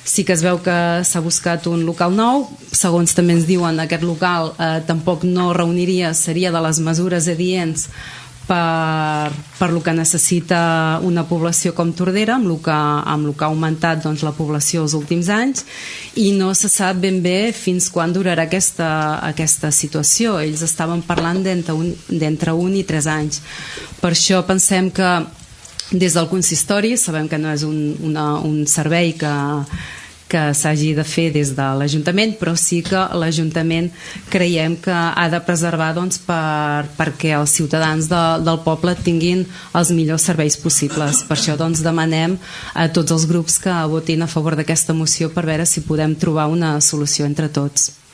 Sí que es veu que s'ha buscat un local nou, segons també ens diuen, aquest local tampoc no reuniria, seria de les mesures adients per lo que necessita una població com Tordera, amb lo que ha augmentat doncs, la població els últims anys, i no se sap ben bé fins quan durarà aquesta situació. Ells estaven parlant d'entre 1 i 3 anys. Per això pensem que des del consistori, sabem que no és un servei que s'hagi de fer des de l'Ajuntament, però sí que l'Ajuntament creiem que ha de preservar perquè els ciutadans del poble tinguin els millors serveis possibles. Per això demanem a tots els grups que votin a favor d'aquesta moció per veure si podem trobar una solució entre tots.